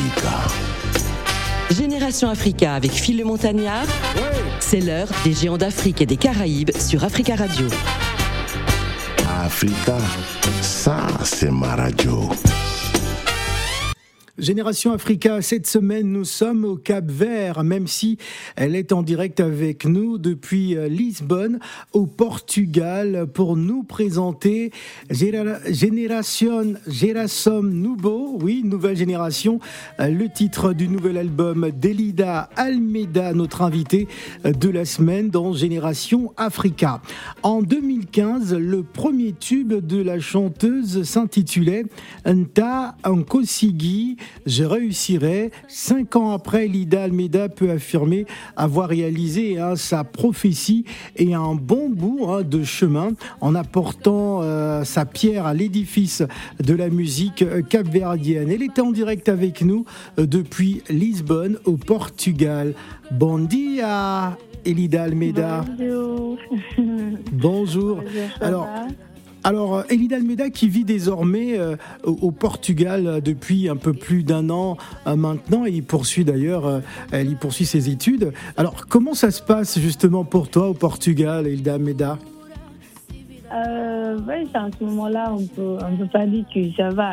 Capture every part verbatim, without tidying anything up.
Africa. Génération Africa avec Phil le Montagnard. Ouais. C'est l'heure des géants d'Afrique et des Caraïbes sur Africa Radio. Africa, ça c'est ma radio. Génération Africa, cette semaine, nous sommes au Cap-Vert, même si elle est en direct avec nous depuis Lisbonne, au Portugal, pour nous présenter Génération Geração Nubo, oui, nouvelle génération, le titre du nouvel album d'Elida Almeida, notre invité de la semaine dans Génération Africa. En deux mille quinze, le premier tube de la chanteuse s'intitulait Nta Nkosigi. Je réussirai. Cinq ans après, Elida Almeida peut affirmer avoir réalisé hein, sa prophétie et un bon bout hein, de chemin en apportant euh, sa pierre à l'édifice de la musique capverdienne. Elle était en direct avec nous euh, depuis Lisbonne au Portugal. Bon dia, Elida Almeida. Bonjour. Bonjour. Bonjour. Alors. Alors, Elida Almeida qui vit désormais euh, au, au Portugal euh, depuis un peu plus d'un an euh, maintenant, et il poursuit d'ailleurs, euh, elle y poursuit ses études. Alors, comment ça se passe justement pour toi au Portugal, Elida Almeida ? euh, ouais, À ce moment-là, on peut, on peut pas dire que ça va.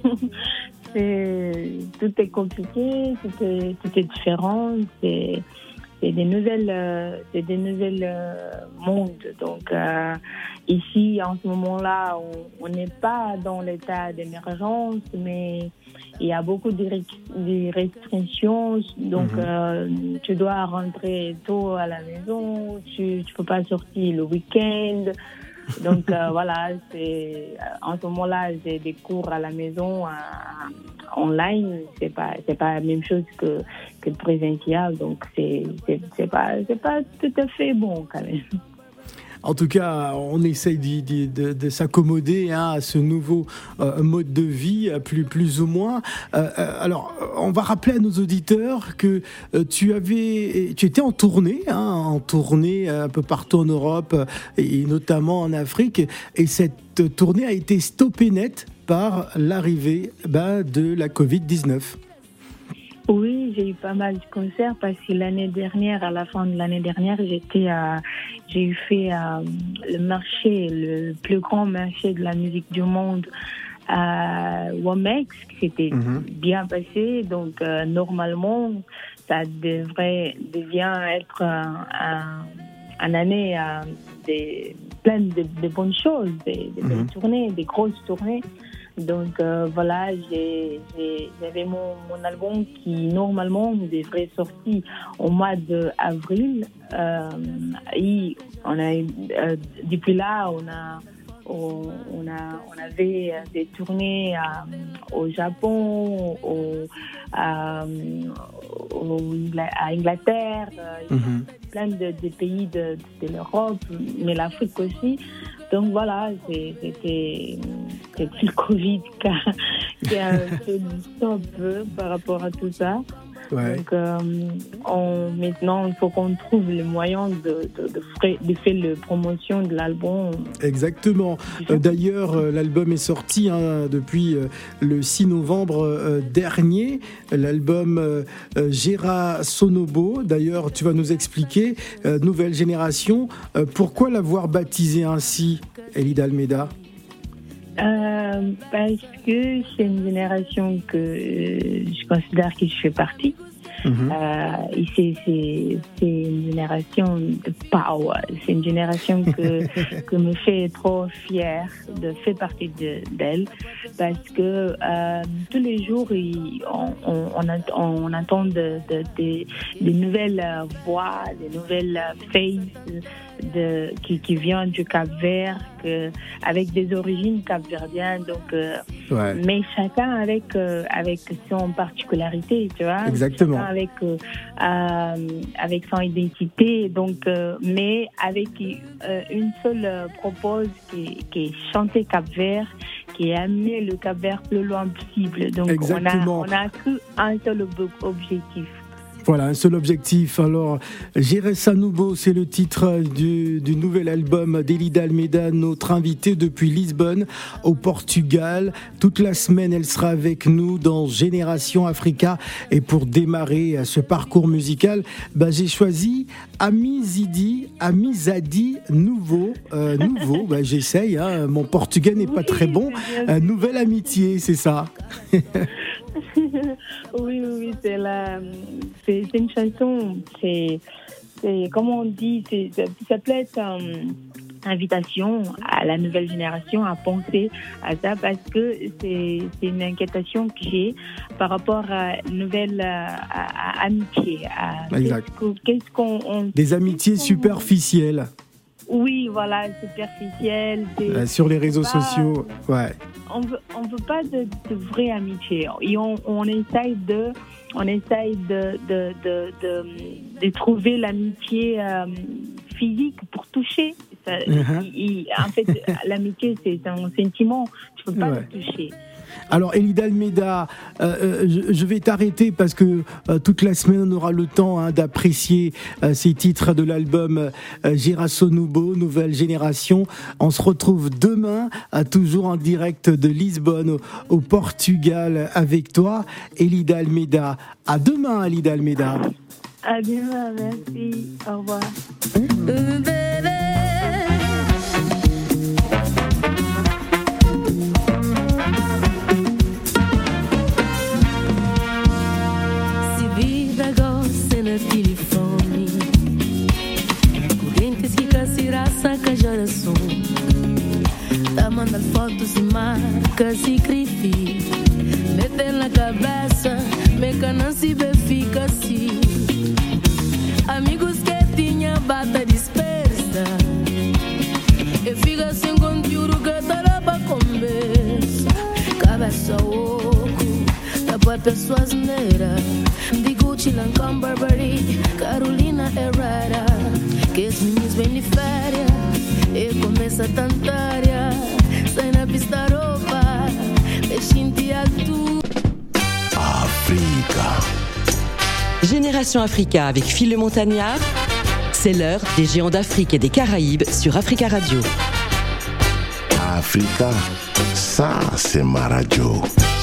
c'est, tout est compliqué, tout est, tout est différent. C'est, c'est des nouvelles, euh, c'est des nouvelles euh, mondes. Donc euh, ici, en ce moment-là, on n'est pas dans l'état d'émergence, mais il y a beaucoup de, ré- de restrictions. Donc mmh. euh, tu dois rentrer tôt à la maison, tu ne peux pas sortir le week-end. Donc euh, voilà, c'est, en ce moment-là, j'ai des cours à la maison, à, online. C'est pas, c'est pas la même chose que, que le présentiel. Donc c'est, c'est, c'est pas, c'est pas tout à fait bon quand même. En tout cas, on essaye de, de, de, de s'accommoder hein, à ce nouveau euh, mode de vie, plus, plus ou moins. Euh, alors, on va rappeler à nos auditeurs que euh, tu avais, tu étais en tournée, hein, en tournée un peu partout en Europe et notamment en Afrique. Et cette tournée a été stoppée net par l'arrivée ben, de la covid dix-neuf. Oui, j'ai eu pas mal de concerts parce que l'année dernière, à la fin de l'année dernière, j'étais à, j'ai eu fait euh, le marché, le plus grand marché de la musique du monde à Womex, qui s'était mm-hmm. bien passé. Donc euh, normalement, ça devrait devient être un, un, un année euh, des pleine de, de bonnes choses, des, des mm-hmm. belles tournées, des grosses tournées. Donc euh, voilà, j'ai, j'ai, j'avais mon, mon album qui normalement devrait sortir au mois d'avril. Euh, et on a, euh, depuis là, on a, on, on a, on avait des tournées à, au Japon, au, à, au, à Angleterre, mm-hmm. plein de, de pays de, de l'Europe, mais l'Afrique aussi. Donc voilà, c'était, c'était le Covid qui a, qui a fait un peu par rapport à tout ça. Ouais. Donc euh, on, maintenant, il faut qu'on trouve les moyens de, de, de, frais, de faire la promotion de l'album. Exactement. Euh, d'ailleurs, euh, l'album est sorti hein, depuis euh, le six novembre euh, dernier. L'album euh, Geração Nubo. D'ailleurs, tu vas nous expliquer, euh, Nouvelle Génération, euh, pourquoi l'avoir baptisé ainsi, Elida Almeida ? Euh, parce que c'est une génération que euh, je considère que je fais partie. Mm-hmm. Euh, et c'est, c'est, c'est une génération de power. C'est une génération que, que me fait trop fière de faire partie de, d'elle. Parce que euh, tous les jours, on, on, on, on entend de, de, de, de nouvelles voix, de nouvelles faces de, qui, qui viennent du Cap-Vert, que, avec des origines capverdiennes. Donc, euh, ouais. Mais chacun avec, euh, avec son particularité, tu vois. Exactement. Chacun avec, euh, euh, avec son identité. Donc, euh, mais avec euh, une seule euh, propose qui, qui est chanter Cap-Vert, qui est amener le Cap-Vert le plus loin possible. Donc, Exactement. on a, on a qu'un seul objectif. Voilà, un seul objectif. Alors, Jeressa Nubo, c'est le titre du, du nouvel album d'Elida Almeida, notre invitée depuis Lisbonne, au Portugal. Toute la semaine, elle sera avec nous dans Génération Africa. Et pour démarrer ce parcours musical, bah, j'ai choisi Amizidi, Amizadi Nouveau. Euh, nouveau, bah, j'essaye, hein, mon portugais n'est pas Oui, très bon. Euh, nouvelle amitié, c'est ça. Oui, oui, oui, c'est, la, c'est, c'est une chanson, c'est, c'est comment on dit, c'est, ça peut être une invitation à la nouvelle génération à penser à ça parce que c'est, c'est une inquiétation que j'ai par rapport à une nouvelle à, à, à amitié. À, Exact. Qu'est-ce, qu'est-ce qu'on, on, Des amitiés superficielles. Oui, voilà, superficielle. Euh, sur les réseaux pas, sociaux, ouais. On veut, on veut pas de, de vraie amitié. Et on, on essaye de, on essaye de, de, de, de, de trouver l'amitié euh, physique pour toucher. Ça, uh-huh. il, il, en fait, l'amitié, c'est un sentiment. Tu peux pas ouais. le toucher. Alors Elida Almeida, euh, je, je vais t'arrêter parce que euh, toute la semaine on aura le temps hein, d'apprécier euh, ces titres de l'album euh, Geração Nubo, Nouvelle Génération. On se retrouve demain, euh, toujours en direct de Lisbonne au, au Portugal avec toi, Elida Almeida. À demain, Elida Almeida. À demain, merci. Au revoir. Tá mandando fotos e marcas e grife. Meter na cabeça, meca não se vê, fica assim. Amigos que tinha bata dispersa. E fica sem conteúdo que tá pra conversa. Cabeça oco, tá pra pessoas neira. De Gucci, Lancôme, Burberry, Carolina Herrera. Que os meninos vêm de férias e começa a tantária. Sai na pista roupa, deixa-te alto. Africa. Génération Africa avec Phil le Montagnard. C'est l'heure des géants d'Afrique et des Caraïbes sur Africa Radio. Africa, ça c'est ma radio.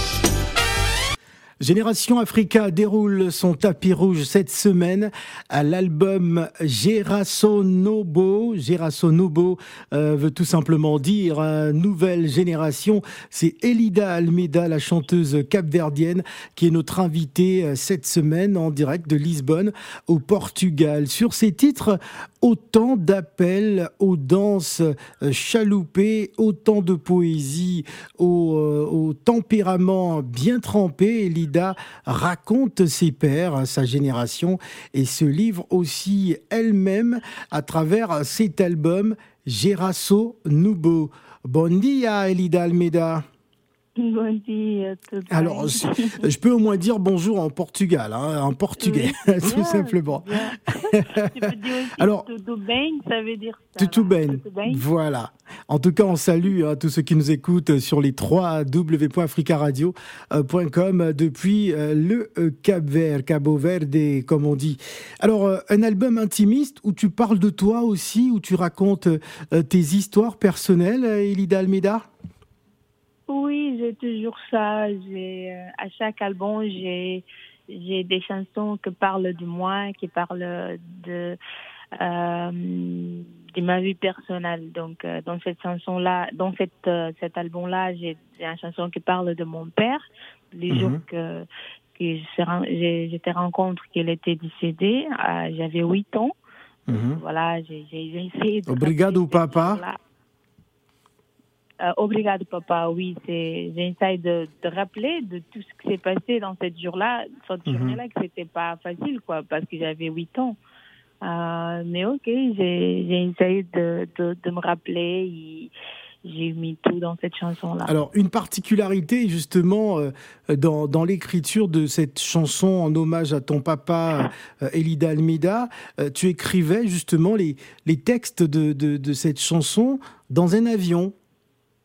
Génération Africa déroule son tapis rouge cette semaine à l'album Geração Nubo. Geração Nubo euh, veut tout simplement dire euh, nouvelle génération. C'est Elida Almeida, la chanteuse capverdienne, qui est notre invitée euh, cette semaine en direct de Lisbonne au Portugal. Sur ces titres, autant d'appels aux danses euh, chaloupées, autant de poésie, au, euh, au tempérament bien trempé. Elida raconte ses pères, sa génération, et se livre aussi elle-même à travers cet album Geração Nubo. Bon dia, Elida Almeida. Bon dia, tudo bem? Alors, je peux au moins dire bonjour en Portugal, hein, en portugais, oui, tout bien, simplement. Tu peux dire aussi alors, tudo bem, ça veut dire ça. Tudo bem, voilà. En tout cas, on salue hein, tous ceux qui nous écoutent sur les w w w point africa radio point com depuis euh, le euh, Cap-Vert, Cabo Verde, comme on dit. Alors, euh, un album intimiste où tu parles de toi aussi, où tu racontes euh, tes histoires personnelles, Elida Almeida? Oui, j'ai toujours ça. J'ai, euh, à chaque album, j'ai, j'ai des chansons qui parlent de moi, qui parlent de, euh, de ma vie personnelle. Donc, euh, dans cette chanson-là, dans cette, euh, cet album-là, j'ai, j'ai une chanson qui parle de mon père. Les mm-hmm. jours que, que j'ai, j'étais rencontré qu'il était décédé, euh, j'avais huit ans. Mm-hmm. Voilà, j'ai, j'ai essayé de... Obrigado, papa. Euh, obrigado, papa. Oui, c'est, j'essaie de, de rappeler de tout ce qui s'est passé dans cette jour-là, cette mm-hmm. journée-là, que c'était pas facile, quoi, parce que j'avais huit ans. Euh, mais ok, j'ai, j'ai essayé de, de, de me rappeler. Et j'ai mis tout dans cette chanson-là. Alors, une particularité, justement, euh, dans, dans l'écriture de cette chanson en hommage à ton papa, euh, Elida Almeida, euh, tu écrivais justement les, les textes de, de, de cette chanson dans un avion.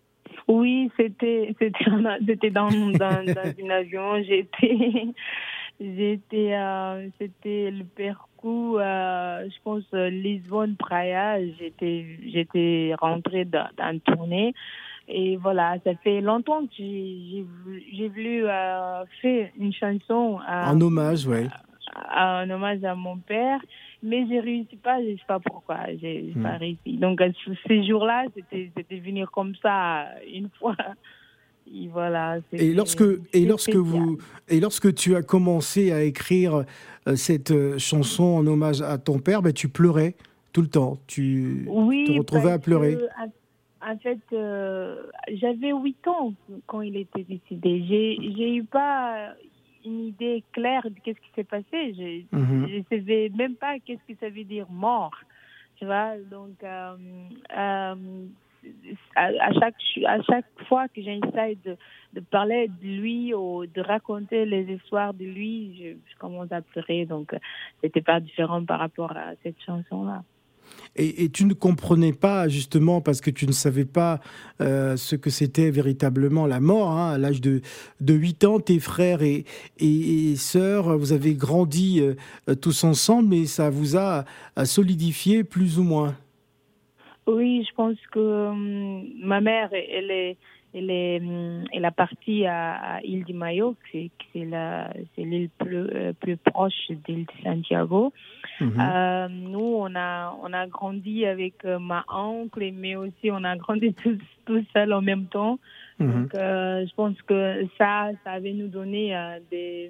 Oui, c'était, c'était, c'était dans, dans, dans un avion. J'étais, J'étais, euh, c'était le parcours, euh, je pense, euh, Lisbonne-Praia. J'étais, j'étais rentrée dans, dans une tournée. Et voilà, ça fait longtemps que j'ai, j'ai, voulu- j'ai voulu euh, faire une chanson à, En hommage, ouais. à- en hommage à mon père, mais j'ai réussi pas, je sais pas pourquoi, j'ai, j'ai Hmm. pas réussi. Donc à ce- ces jours-là, c'était, c'était venir comme ça une fois. Et voilà. Et lorsque, et lorsque vous, et lorsque tu as commencé à écrire euh, cette euh, chanson en hommage à ton père, ben, tu pleurais tout le temps. Tu oui, te retrouvais à parce pleurer. que, en, en fait, euh, j'avais huit ans quand il était décédé. J'ai, j'ai eu pas une idée claire de qu'est-ce qui s'est passé. Je Mhm. ne savais même pas qu'est-ce que ça veut dire mort. Tu vois, donc euh, euh, à, à chaque à chaque fois que j'essaie de, de parler de lui ou de raconter les histoires de lui, je, je commence à pleurer. Donc euh, c'était pas différent par rapport à cette chanson-là. Et, et tu ne comprenais pas, justement, parce que tu ne savais pas euh, ce que c'était véritablement la mort. Hein. À l'âge de, de huit ans, tes frères et, et, et sœurs, vous avez grandi euh, tous ensemble, mais ça vous a, a solidifié plus ou moins. Oui, je pense que euh, ma mère, elle est, elle est, euh, elle est partie à, à Île de Mayo, c'est, c'est, la, c'est l'île plus, euh, plus proche d'île de Santiago. Mhm. Euh, nous, on a, on a grandi avec euh, ma oncle, mais aussi on a grandi tous, tous seuls en même temps. Mhm. Donc, euh, je pense que ça, ça avait nous donné euh, des,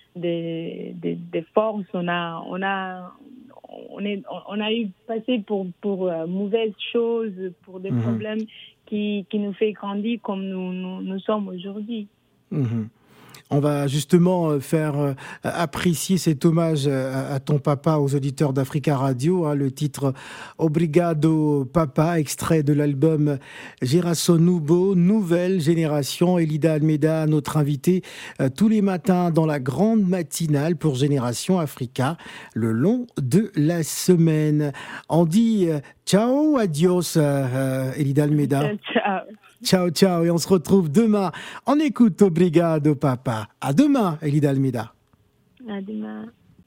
des, des, des forces. On a, on a, on est, on a eu passé pour, pour euh, mauvaises choses, pour des Mhm. problèmes qui, qui nous fait grandir comme nous, nous, nous sommes aujourd'hui. Mhm. On va justement faire euh, apprécier cet hommage à, à ton papa aux auditeurs d'Africa Radio, hein, le titre Obrigado Papa, extrait de l'album Geração Nubo, Nouvelle Génération. Elida Almeida, notre invitée euh, tous les matins dans la grande matinale pour Génération Africa, le long de la semaine. On dit euh, ciao, adios, euh, Elida Almeida. Ciao. Ciao, ciao, et on se retrouve demain. On écoute Obrigado Papa. À demain, Elida Almeida. À demain.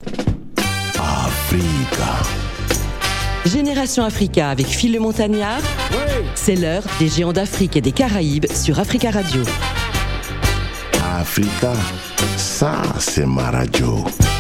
Africa. Génération Africa avec Phil le Montagnard. C'est l'heure des géants d'Afrique et des Caraïbes sur Africa Radio. Africa, ça c'est ma radio.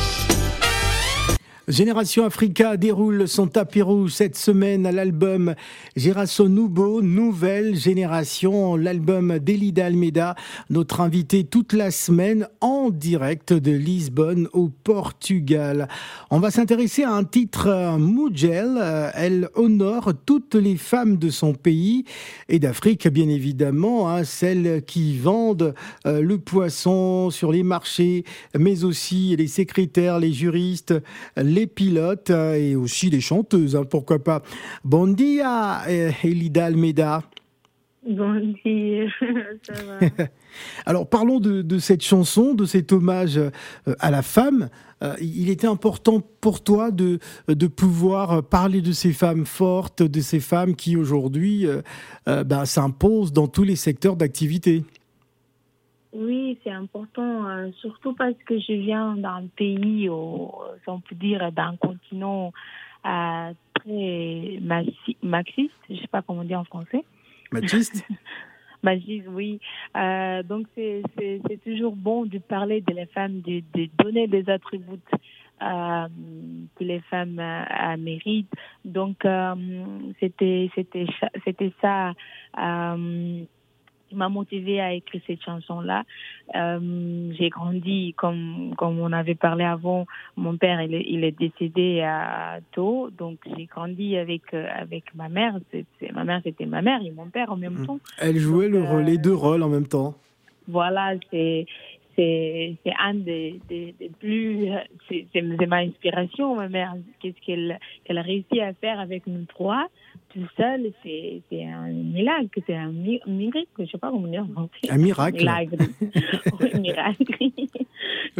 Génération Africa déroule son tapis rouge cette semaine à l'album Geração Nubo, Nouvelle Génération, l'album d'Elida Almeida, notre invité toute la semaine en direct de Lisbonne au Portugal. On va s'intéresser à un titre Mugel. Elle honore toutes les femmes de son pays et d'Afrique, bien évidemment, hein, celles qui vendent euh, le poisson sur les marchés, mais aussi les secrétaires, les juristes, les pilotes et aussi les chanteuses, hein, pourquoi pas. Bon dia, Elida Almeida. Bon dia, ça va. Alors parlons de, de cette chanson, de cet hommage à la femme. Il était important pour toi de, de pouvoir parler de ces femmes fortes, de ces femmes qui aujourd'hui euh, ben, s'imposent dans tous les secteurs d'activité. Oui, c'est important, euh, surtout parce que je viens d'un pays, où, si on peut dire, d'un continent euh, très massi- marxiste, je ne sais pas comment dire en français. Machiste. Machiste, oui. Euh, donc, c'est, c'est, c'est toujours bon de parler de les femmes, de, de donner des attributs euh, que les femmes euh, méritent. Donc, euh, c'était, c'était, c'était ça. Euh, m'a motivée à écrire cette chanson-là. Euh, j'ai grandi, comme, comme on avait parlé avant, mon père, il est, il est décédé à tôt, donc j'ai grandi avec, euh, avec ma mère. C'est, c'est, ma mère, c'était ma mère et mon père en même temps. Elle jouait donc, le rôle, euh, les deux rôles en même temps. Voilà, c'est... C'est, c'est un des, des, des plus... C'est, c'est, c'est ma inspiration, ma mère. Qu'est-ce qu'elle, qu'elle a réussi à faire avec nous trois, tout seul, c'est, c'est un miracle. C'est un mi- miracle, je ne sais pas comment dire. Un miracle. Miracle. Oui, miracle. Ouais. Ça fait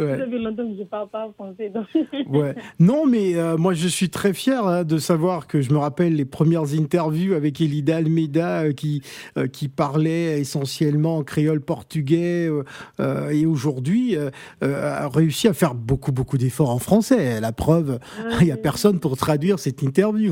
longtemps que je ne parle pas français. Donc... Ouais. Non, mais euh, moi, je suis très fier hein, de savoir que je me rappelle les premières interviews avec Elida Almeida euh, qui, euh, qui parlait essentiellement en créole portugais euh, euh, et aujourd'hui euh, euh, a réussi à faire beaucoup, beaucoup d'efforts en français. La preuve, il ouais, n'y a personne pour traduire cette interview.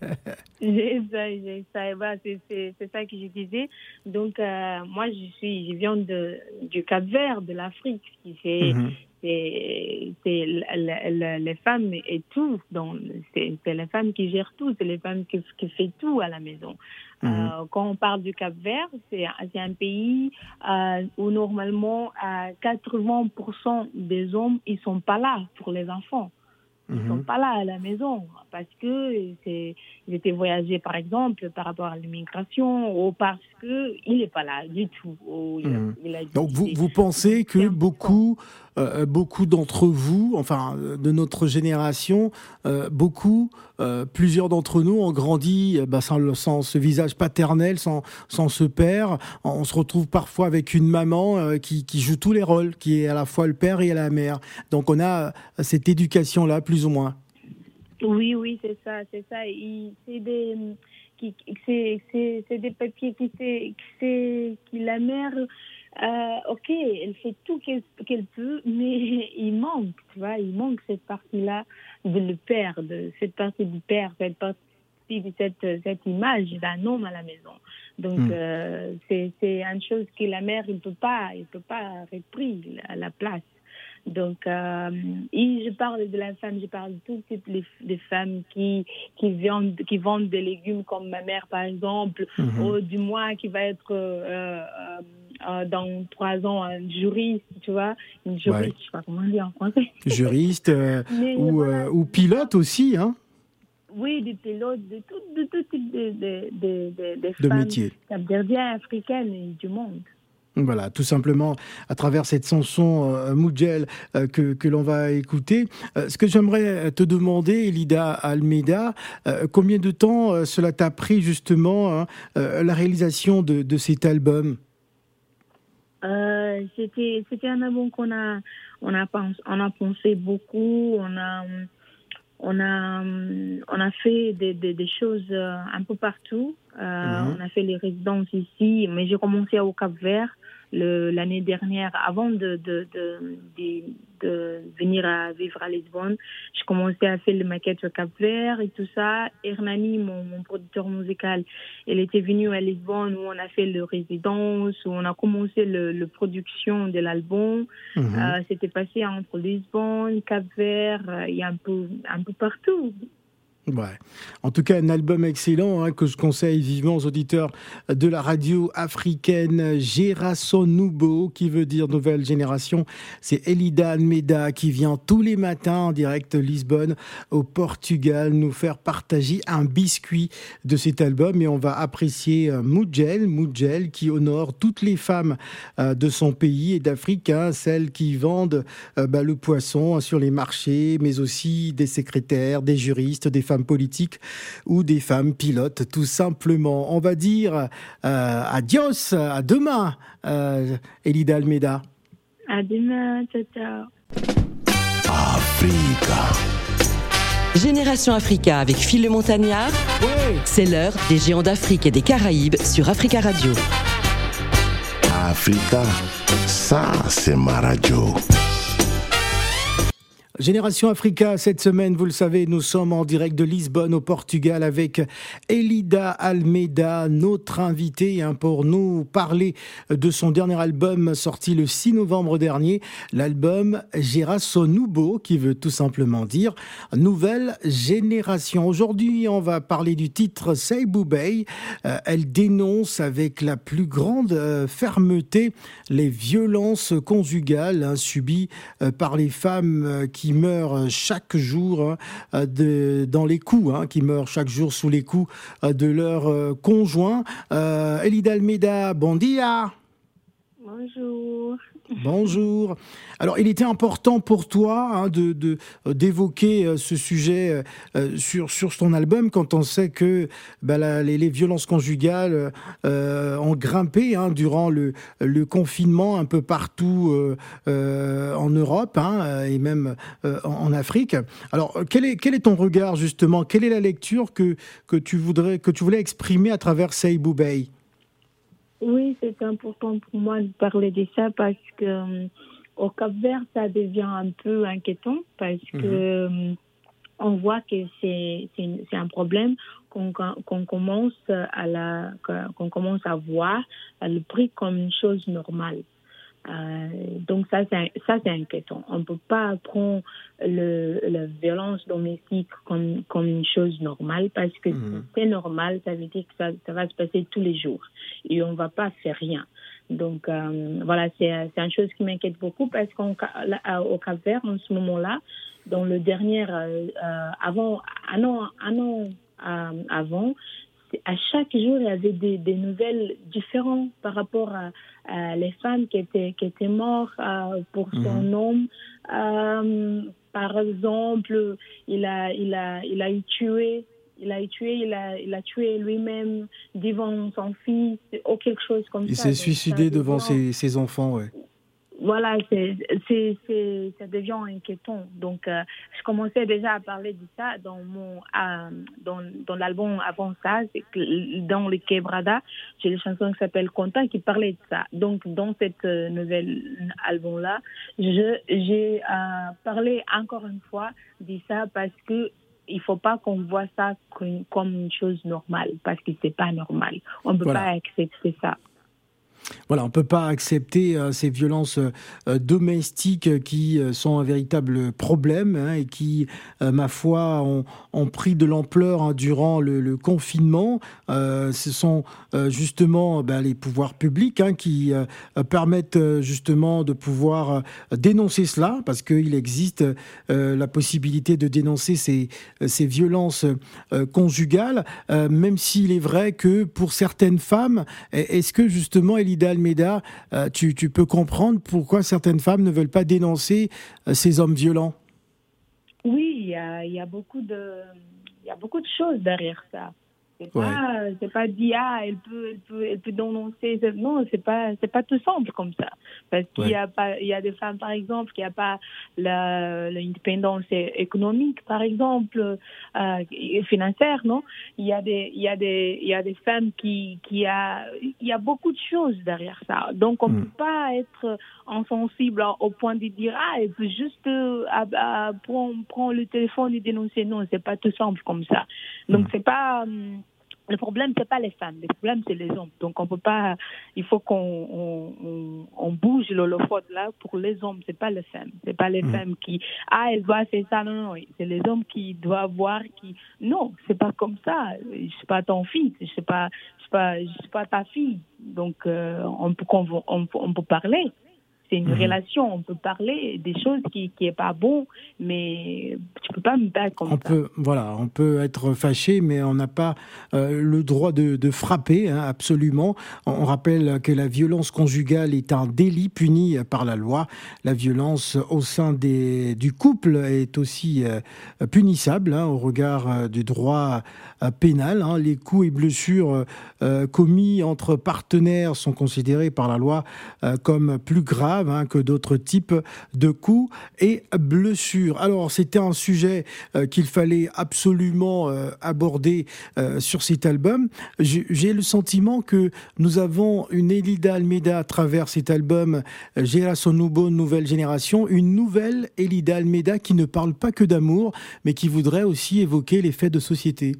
J'ai ça, j'ai ça. Bah, c'est, c'est, c'est ça que je disais. Donc, euh, moi, je suis, je viens de, du Cap-Vert, de l'Afrique. C'est, mm-hmm. c'est, c'est la, la, les femmes et tout. Donc, c'est, c'est les femmes qui gèrent tout. C'est les femmes qui, qui font tout à la maison. Mm-hmm. Euh, quand on parle du Cap-Vert, c'est, c'est un pays euh, où normalement, à quatre-vingts pour cent des hommes, ils sont pas là pour les enfants. Ils ne sont pas là à la maison parce que c'est, ils étaient voyagés, par exemple, par rapport à l'immigration ou parce qu'il n'est pas là du tout. Il a, mmh. il a Donc, vous, vous pensez que beaucoup, euh, beaucoup d'entre vous, enfin, de notre génération, euh, beaucoup, euh, plusieurs d'entre nous ont grandi bah, sans, sans ce visage paternel, sans, sans ce père. On se retrouve parfois avec une maman euh, qui, qui joue tous les rôles, qui est à la fois le père et la mère. Donc, on a cette éducation-là, plus ou moins. Oui, oui, c'est ça, c'est ça. Il, c'est des, qui, c'est, c'est, c'est des papiers qui c'est, qui, qui la mère, euh, ok, elle fait tout qu'elle, qu'elle peut, mais il manque, tu vois, il manque cette partie-là de le père, de cette partie du père, cette partie de cette, cette image d'un homme à la maison. Donc mmh. euh, c'est, c'est une chose que la mère, il peut pas, il peut pas reprendre la, la place. Donc, euh, et je parle de la femme, je parle de tout type de, de femmes qui, qui, vendent, qui vendent des légumes comme ma mère, par exemple, mm-hmm. ou du moins qui va être euh, euh, dans trois ans un juriste, tu vois, une juriste, ouais. Je sais pas comment dire en français. Juriste euh, ou, voilà, euh, ou pilote aussi, hein. Oui, des pilotes, de tout, de tout type de, de, de, de, de, de femmes métiers. capverdiennes, africaines et du monde. Voilà, tout simplement à travers cette chanson euh, Moudjel euh, que, que l'on va écouter. Euh, ce que j'aimerais te demander, Elida Almeida, euh, combien de temps euh, cela t'a pris justement hein, euh, la réalisation de, de cet album ? euh, c'était, c'était un album qu'on a, on a, pensé, on a pensé beaucoup, on a, on a, on a fait des, des, des choses un peu partout. Euh, mmh. On a fait les résidences ici, mais j'ai commencé au Cap-Vert le, l'année dernière, avant de, de, de, de, de venir à vivre à Lisbonne. J'ai commencé à faire les maquettes au Cap-Vert et tout ça. Hernani, mon, mon producteur musical, il était venu à Lisbonne où on a fait le résidence, où on a commencé le, le production de l'album. Mmh. Euh, c'était passé entre Lisbonne, Cap-Vert, il y a un peu, un peu partout. Ouais. En tout cas, un album excellent hein, que je conseille vivement aux auditeurs de la radio africaine Génération Nouveau, qui veut dire nouvelle génération. C'est Elida Almeida qui vient tous les matins en direct de Lisbonne au Portugal nous faire partager un biscuit de cet album et on va apprécier Moudjel, Moudjel qui honore toutes les femmes euh, de son pays et d'Afrique, hein, celles qui vendent euh, bah, le poisson hein, sur les marchés, mais aussi des secrétaires, des juristes, des femmes politiques ou des femmes pilotes, tout simplement. On va dire euh, adios, à demain, euh, Elida Almeida. À demain, ciao, ciao. Africa. Génération Africa avec Phil le Montagnard. Ouais. C'est l'heure des géants d'Afrique et des Caraïbes sur Africa Radio. Africa, ça c'est ma radio. Génération Africa, cette semaine, vous le savez, nous sommes en direct de Lisbonne au Portugal avec Elida Almeida, notre invitée hein, pour nous parler de son dernier album sorti le six novembre dernier, l'album Génération Nouveau, qui veut tout simplement dire nouvelle génération. Aujourd'hui, on va parler du titre Seibou Bey. Euh, elle dénonce avec la plus grande euh, fermeté les violences conjugales hein, subies euh, par les femmes euh, qui meurent chaque jour hein, de, dans les coups, hein, qui meurent chaque jour sous les coups euh, de leurs euh, conjoints. Euh, Elida Almeida, bon dia. Bonjour. Bonjour. Alors, il était important pour toi hein, de, de d'évoquer euh, ce sujet euh, sur sur ton album quand on sait que bah, la, les, les violences conjugales euh, ont grimpé hein, durant le le confinement un peu partout euh, euh, en Europe hein, et même euh, en, en Afrique. Alors, quel est quel est ton regard justement? Quelle est la lecture que que tu voudrais que tu voulais exprimer à travers Seibou Bey? Oui, c'est important pour moi de parler de ça parce que euh, au Cap-Vert, ça devient un peu inquiétant parce que euh, on voit que c'est c'est, une- c'est un problème qu'on qu'on commence à la qu'on commence à voir le prix comme une chose normale. Euh, donc ça c'est ça c'est inquiétant. On ne peut pas prendre le, la violence domestique comme comme une chose normale parce que Mhm. si c'est normal, ça veut dire que ça, ça va se passer tous les jours et on va pas faire rien. Donc euh, voilà, c'est c'est une chose qui m'inquiète beaucoup parce qu'au Cap-Vert en ce moment-là, dans le dernier euh, euh, avant un an un an euh, avant, à chaque jour, il y avait des, des nouvelles différentes par rapport à, à les femmes qui étaient, qui étaient mortes euh, pour son Mhm. homme. Euh, par exemple, il a, il a, il a eu tué, il a eu tué, il a, il a tué lui-même devant son fils, ou quelque chose comme Il ça. s'est Donc, ça suicidé devant devient- ses, ses enfants, ouais. voilà, c'est, c'est, c'est, ça devient inquiétant. Donc, euh, je commençais déjà à parler de ça dans mon, euh, dans, dans l'album avant ça, c'est que dans le Quebrada, j'ai une chanson qui s'appelle Content qui parlait de ça. Donc, dans cette euh, nouvelle album-là, je, j'ai euh, parlé encore une fois de ça parce que il faut pas qu'on voit ça comme, comme une chose normale parce que c'est pas normal. On peut Voilà. pas accepter ça. Voilà, on ne peut pas accepter euh, ces violences euh, domestiques euh, qui euh, sont un véritable problème hein, et qui, euh, ma foi, ont, ont pris de l'ampleur hein, durant le, le confinement. Euh, ce sont euh, justement ben, les pouvoirs publics hein, qui euh, permettent euh, justement de pouvoir euh, dénoncer cela, parce qu'il existe euh, la possibilité de dénoncer ces, ces violences euh, conjugales, euh, même s'il est vrai que pour certaines femmes, est-ce que justement, Elida Almeida, euh, tu, tu peux comprendre pourquoi certaines femmes ne veulent pas dénoncer euh, ces hommes violents? Oui, il y a, il y a beaucoup de, il y a beaucoup de choses derrière ça. C'est Ouais. pas, c'est pas dit ah, elle peut, elle peut, elle peut dénoncer. Non, c'est pas, c'est pas tout simple comme ça. Parce qu'il Ouais. y a pas, il y a des femmes par exemple qui a pas la, l'indépendance économique par exemple, euh, et financière, non. Il y a des, il y a des, il y a des femmes qui, qui a, il y a beaucoup de choses derrière ça. Donc on Mm. peut pas être insensible au point de dire ah, elle peut juste euh, à, à, prendre, prendre le téléphone et dénoncer. Non, c'est pas tout simple comme ça. Donc Mm. c'est pas hum, le problème, c'est pas les femmes, le problème, c'est les hommes. Donc, on peut pas, il faut qu'on on, on, on bouge l'holophone là pour les hommes, c'est pas les femmes. C'est pas les Mmh. femmes qui, ah, elle doit faire ça, non, non, non. C'est les hommes qui doivent voir qui, non, c'est pas comme ça. Je suis pas ton fils, je suis pas, je suis pas, je suis pas ta fille. Donc, euh, on peut, on, on, on peut parler. C'est une Mhm. relation, on peut parler des choses qui qui est pas bon, mais tu peux pas me battre comme On ça. peut, voilà, on peut être fâché, mais on n'a pas euh, le droit de, de frapper, hein, absolument. On, on rappelle que la violence conjugale est un délit puni par la loi. La violence au sein des, du couple est aussi euh, punissable hein, au regard euh, du droit euh, pénal. Hein. Les coups et blessures euh, commis entre partenaires sont considérés par la loi euh, comme plus graves hein, que d'autres types de coups et blessures. Alors, c'était un sujet euh, qu'il fallait absolument euh, aborder euh, sur cet album. J'ai, j'ai le sentiment que nous avons une Elida Almeida à travers cet album euh, Génération Nouveau, Nouvelle Génération, une nouvelle Elida Almeida qui ne parle pas que d'amour, mais qui voudrait aussi évoquer les faits de société.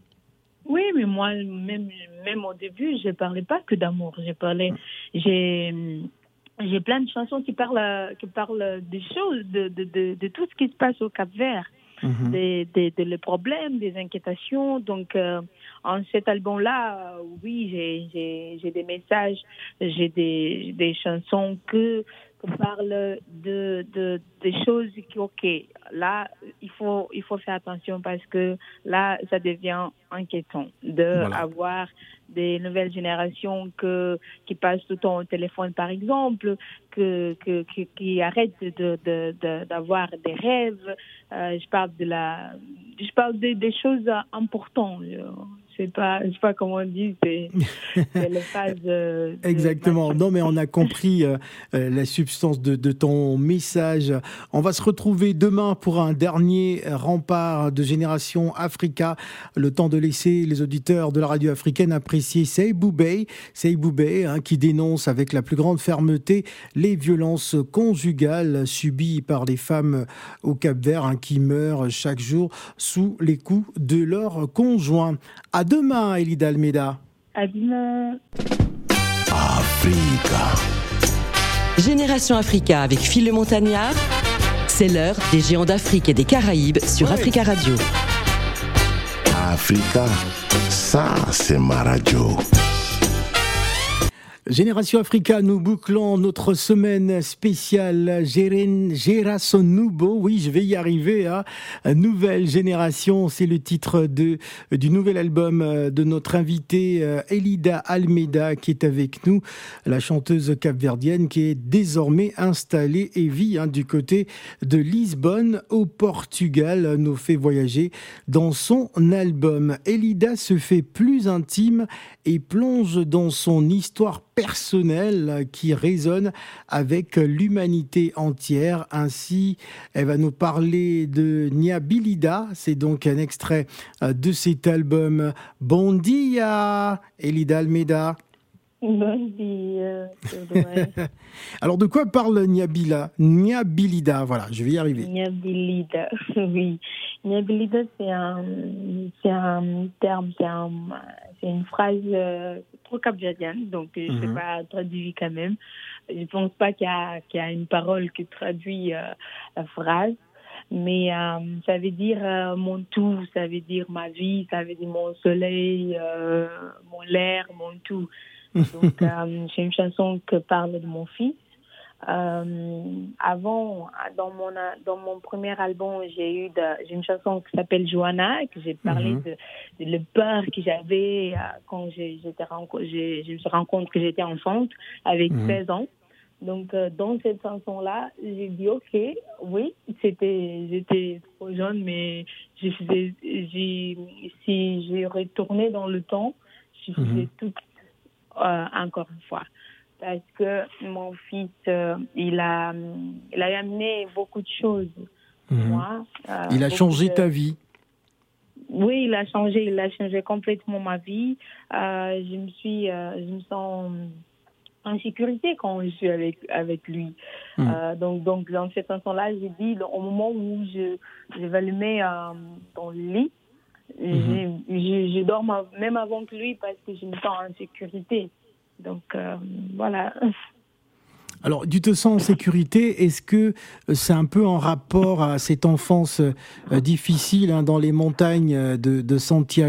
Oui, mais moi, même, même au début, je ne parlais pas que d'amour. J'ai parlé, j'ai, j'ai plein de chansons qui parlent, qui parlent des choses, de, de, de, de tout ce qui se passe au Cap-Vert, Mhm. des, des, des les problèmes, des inquiétations. Donc, euh, en cet album-là, euh, oui, j'ai, j'ai, j'ai des messages, j'ai des, des chansons que qu'on parle de, de, des choses qui, ok, là, il faut, il faut faire attention parce que là, ça devient inquiétant de voilà. avoir des nouvelles générations que, qui passent tout le temps au téléphone, par exemple, que, que, qui, qui arrêtent de, de, de, d'avoir des rêves. Euh, je parle de la, je parle des, des choses importantes. Je sais pas, je sais pas comment on dit, c'est, c'est les phases. Euh, Exactement. Non, mais on a compris euh, la substance de, de ton message. On va se retrouver demain pour un dernier rempart de Génération Africa. Le temps de laisser les auditeurs de la radio africaine apprécier Seybou Bey, Seybou Bey, hein, qui dénonce avec la plus grande fermeté les violences conjugales subies par les femmes au Cap-Vert, hein, qui meurent chaque jour sous les coups de leurs conjoints. À demain, Elida Almeida. À demain. Africa. Génération Africa avec Phil le Montagnard. C'est l'heure des géants d'Afrique et des Caraïbes sur oui. Africa Radio. Africa, ça c'est ma radio. Génération Africa, nous bouclons notre semaine spéciale Génération Nouveau. Oui, je vais y arriver. Hein. Nouvelle génération, c'est le titre de, du nouvel album de notre invitée Elida Almeida qui est avec nous, la chanteuse capverdienne qui est désormais installée et vit hein, du côté de Lisbonne au Portugal, nous fait voyager dans son album. Elida se fait plus intime et plonge dans son histoire personnelle qui résonne avec l'humanité entière. Ainsi, elle va nous parler de Nyabilida. C'est donc un extrait de cet album. Bon dia, Elida Almeida. Bon dia. Alors, de quoi parle Nyabila Nyabilida, voilà, je vais y arriver. Nyabilida, oui. Nyabilida, c'est un, c'est un terme, c'est, un, c'est une phrase euh, trop capverdienne, donc je ne sais pas traduire quand même. Je ne pense pas qu'il y a, qu'il y a une parole qui traduit euh, la phrase. Mais euh, ça veut dire euh, mon tout, ça veut dire ma vie, ça veut dire mon soleil, euh, mon l'air, mon tout. Donc, euh, c'est une chanson qui parle de mon fils. Euh, avant, dans mon dans mon premier album, j'ai eu de, j'ai une chanson qui s'appelle Johanna, que j'ai parlé mm-hmm. de, de le peur que j'avais euh, quand j'ai, j'étais j'ai, je me suis rendu compte que j'étais enceinte avec mm-hmm. seize ans. Donc, euh, dans cette chanson-là, j'ai dit ok, oui, c'était, j'étais trop jeune, mais je faisais, j'ai, si j'ai retourné dans le temps, je faisais mm-hmm. tout euh, encore une fois. Parce que mon fils, euh, il a, il a amené beaucoup de choses. Mmh. Moi, euh, il a changé de... ta vie. Oui, il a changé, il a changé complètement ma vie. Euh, je me suis, euh, je me sens en sécurité quand je suis avec avec lui. Mmh. Euh, donc, donc dans cette chanson-là, j'ai dit au moment où je, je vais le mettre euh, dans le lit, mmh. je, je, je dors même avant que lui parce que je me sens en sécurité. Donc, euh, voilà. Alors, tu te sens en sécurité. Est-ce que c'est un peu en rapport à cette enfance euh, difficile hein, dans les montagnes de, de Santiago ?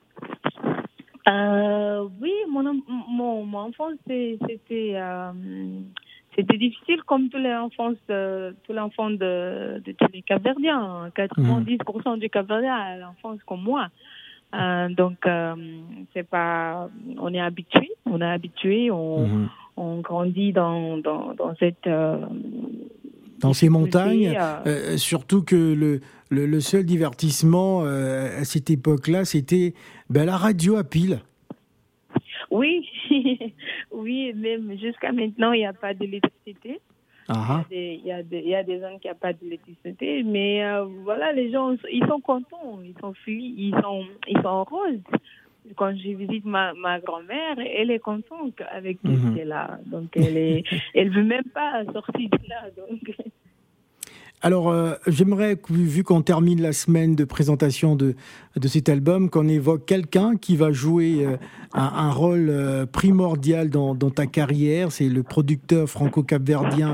euh, Oui, mon, mon, mon enfance, c'était, euh, c'était difficile comme tous les enfants de, tous les enfants de, de tous les Cap-Verdiens. quatre-vingt-dix pour cent mmh. du Cap-Verdien a l'enfance comme moi. Euh, donc euh, c'est pas, on est habitué, on est habitué, on, mmh. on grandit dans dans dans cette euh, dans ces montagnes. Euh... Euh, surtout que le le, le seul divertissement euh, à cette époque-là, c'était ben, la radio à pile. Oui, oui, même jusqu'à maintenant, il n'y a pas d'électricité. Uh-huh. Il y a des, il y a des zones qui n'ont pas d'électricité, mais euh, voilà, les gens, ils sont contents, ils sont fuis, ils sont, ils sont heureux. Quand je visite ma, ma grand-mère, elle est contente avec mm-hmm. ce qu'elle a. Donc, elle est, elle veut même pas sortir de là. Donc. Alors, euh, j'aimerais, vu qu'on termine la semaine de présentation de, de cet album, qu'on évoque quelqu'un qui va jouer euh, un, un rôle euh, primordial dans, dans ta carrière. C'est le producteur franco-capverdien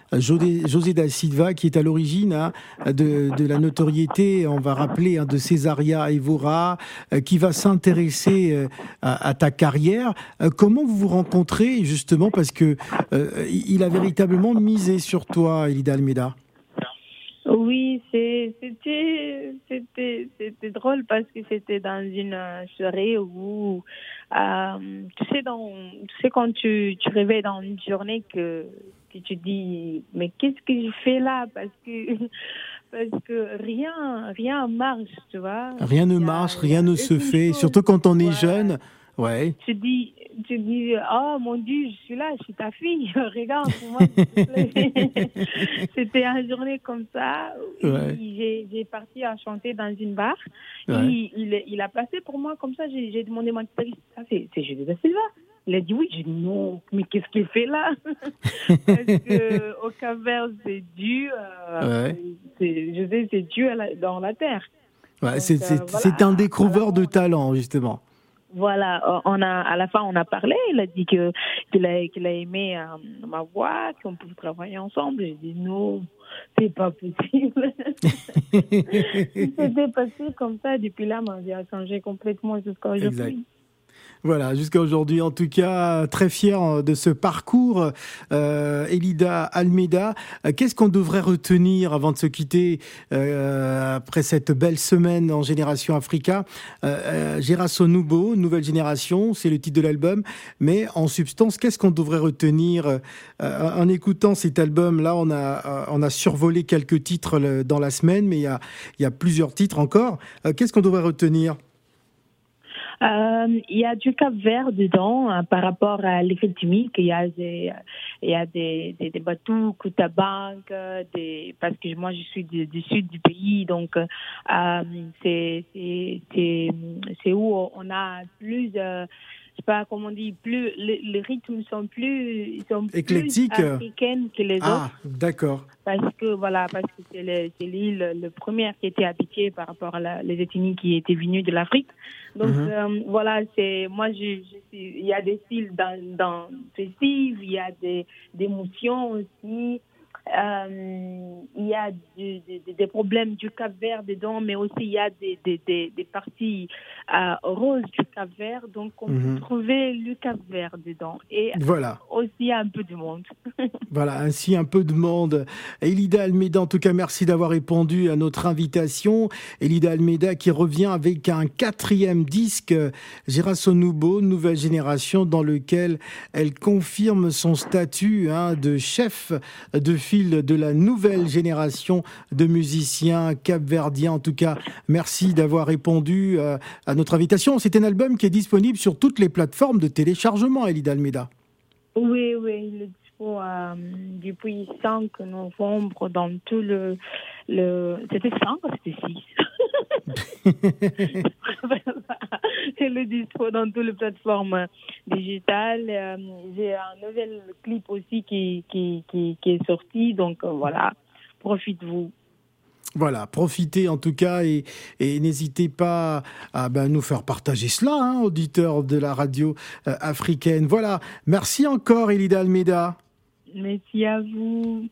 José, José da Silva, qui est à l'origine hein, de, de la notoriété, on va rappeler, hein, de Cesaria Evora, euh, qui va s'intéresser euh, à, à ta carrière. Euh, comment vous vous rencontrez, justement, parce que euh, il a véritablement misé sur toi, Elida Almeida? Oui, c'est, c'était, c'était, c'était drôle parce que c'était dans une soirée où, euh, tu sais, dans, tu sais quand tu, tu réveilles dans une journée que, que tu dis, mais qu'est-ce que je fais là? Parce que, parce que rien, rien marche, tu vois. Rien ne a, marche, rien ne se fait, chose, surtout quand on est voilà. jeune. Ouais. Tu dis, tu dis, oh mon Dieu, je suis là, je suis ta fille, regarde pour moi, s'il te plaît. C'était une journée comme ça. Ouais. J'ai, j'ai parti à chanter dans une bar. Ouais. Il, il, il a passé pour moi comme ça. J'ai, j'ai demandé à mon guitariste, ça c'est, c'est José da Silva. Il a dit oui. J'ai dit non, mais qu'est-ce qu'il fait là? Parce que au Cap-Vert, c'est Dieu. Euh, ouais. c'est, je sais, c'est Dieu la, dans la terre. Ouais, Donc, c'est, c'est, euh, voilà. c'est un découvreur de talent, justement. Voilà, on a, à la fin, on a parlé. Il a dit que, qu'il, a, qu'il a aimé euh, ma voix, qu'on pouvait travailler ensemble. J'ai dit non, c'est pas possible. C'était passé comme ça. Depuis là, ma vie a changé complètement jusqu'à aujourd'hui. Exact. Voilà, jusqu'à aujourd'hui, en tout cas, très fier de ce parcours. Euh, Elida Almeida, qu'est-ce qu'on devrait retenir avant de se quitter euh, après cette belle semaine en Génération Africa? euh, Géraso Nubo, Nouvelle Génération, c'est le titre de l'album. Mais en substance, qu'est-ce qu'on devrait retenir euh, en écoutant cet album-là? On a, on a survolé quelques titres dans la semaine, mais il y a, il y a plusieurs titres encore. Euh, qu'est-ce qu'on devrait retenir? Euh, il y a du Cap-Vert dedans hein, par rapport à l'effet chimique. Il y a des, il y a des, des, des bateaux, Koutabank, des, parce que moi je suis du, du sud du pays, donc euh, c'est, c'est, c'est, c'est où on a plus, euh, je sais pas comment on dit, plus les, les rythmes sont plus, ils sont éclectiques, plus africains que les ah, autres. Ah, d'accord. Parce que voilà, parce que c'est, le, c'est l'île le première qui était habitée par rapport à la, les ethnies qui étaient venues de l'Afrique. Donc mm-hmm. euh, voilà, c'est moi je, je il y a des styles dans dans festifs, il y a des des émotions aussi. Euh, il y a du, des, des problèmes du Cap-Vert dedans, mais aussi il y a des, des, des, des parties euh, roses du Cap-Vert, donc on mm-hmm. peut trouver le Cap-Vert dedans. Et voilà. aussi un peu de monde. Voilà, ainsi un peu de monde. Elida Almeida, en tout cas, merci d'avoir répondu à notre invitation. Elida Almeida qui revient avec un quatrième disque, Géraso Nubo, Nouvelle Génération, dans lequel elle confirme son statut hein, de chef de file de la nouvelle génération de musiciens capverdiens. En tout cas, merci d'avoir répondu euh, à notre invitation. C'est un album qui est disponible sur toutes les plateformes de téléchargement, Elida Almeida. Oui, oui, il est dispo euh, depuis cinq novembre dans tout le... le... C'était cinq ou c'était six? Il est dispo dans toutes les plateformes digitales. Euh, j'ai un nouvel clip aussi qui, qui, qui, qui est sorti. Donc euh, voilà, profitez-vous. Voilà, profitez en tout cas et, et n'hésitez pas à ben, nous faire partager cela, hein, auditeurs de la radio euh, africaine. Voilà, merci encore Elida Almeida. Merci à vous.